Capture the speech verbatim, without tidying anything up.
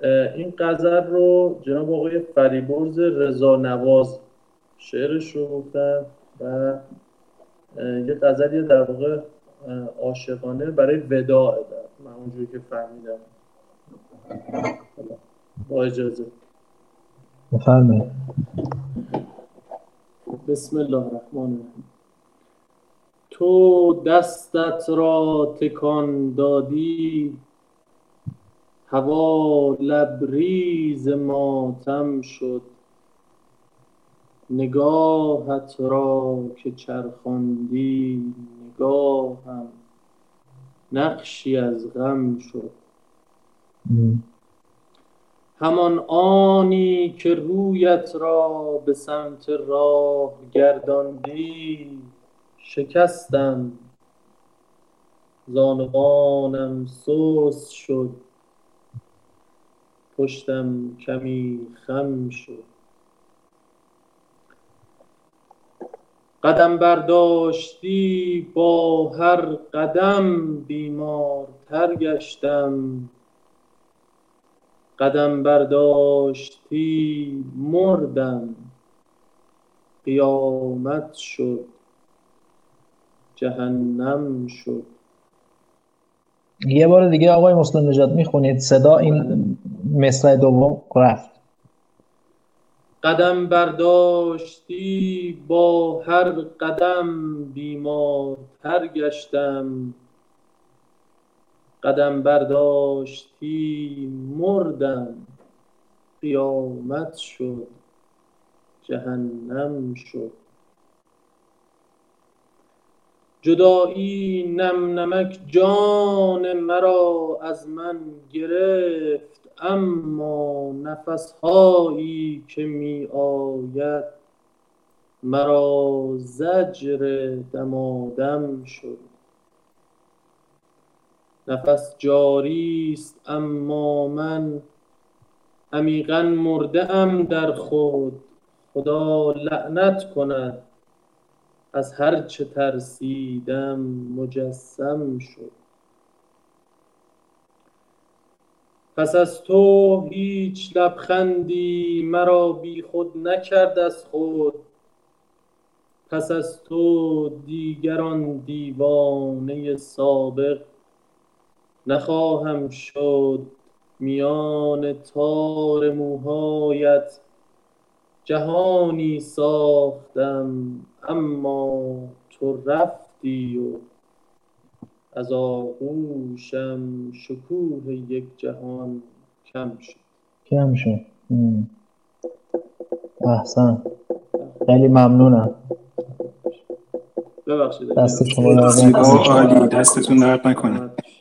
این غزل رو جناب آقای فریبرز رضانواز شعرش رو گفتن و یه غزلی در واقع عاشقانه برای وداع در من اونجوری که فهمیدم. با اجازه بفرمایید. بسم الله الرحمن الرحیم. تو دستت را تکان دادی، هوا لبریز ماتم شد. نگاهت را که چرخاندی، نگاهم نقشی از غم شد. همان آنی که رویت را به سمت راه گرداندی، شکستم زانوانم سست شد. پشتم کمی خم شد. قدم برداشتی با هر قدم بیمارتر گشتم. قدم برداشتی مردم، قیامت شد جهنم شد. یه بار دیگه آقای مسلم نژاد میخونید؟ صدا این مصرع دوم رفت. قدم برداشتی با هر قدم بیمارتر گشتم. قدم برداشتی مردم، قیامت شد جهنم شد. جدایی نم نمک جان مرا از من گرفت، اما نفسهایی که می آید مرا زجر دمادم شد. نفس جاری است اما من عمیقاً مرده ام در خود. خدا لعنت کند از هر چه ترسیدم مجسم شد. پس از تو هیچ لبخندی مرا بی خود نکرد از خود. پس از تو دیگران دیوانه سابق نخواهم شد. میان تار موهایت جهانی ساختم، اما تو رفتی و از آغوشم شکوه یک جهان کم شد. کم شد. احسن، خیلی ممنونم. ببخشید دست شما زیبا، عالی، دستتون درد نکنه.